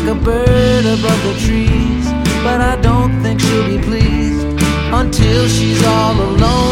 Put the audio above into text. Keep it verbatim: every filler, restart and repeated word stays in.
like a bird above the trees. But I don't think she'll be pleased until she's all alone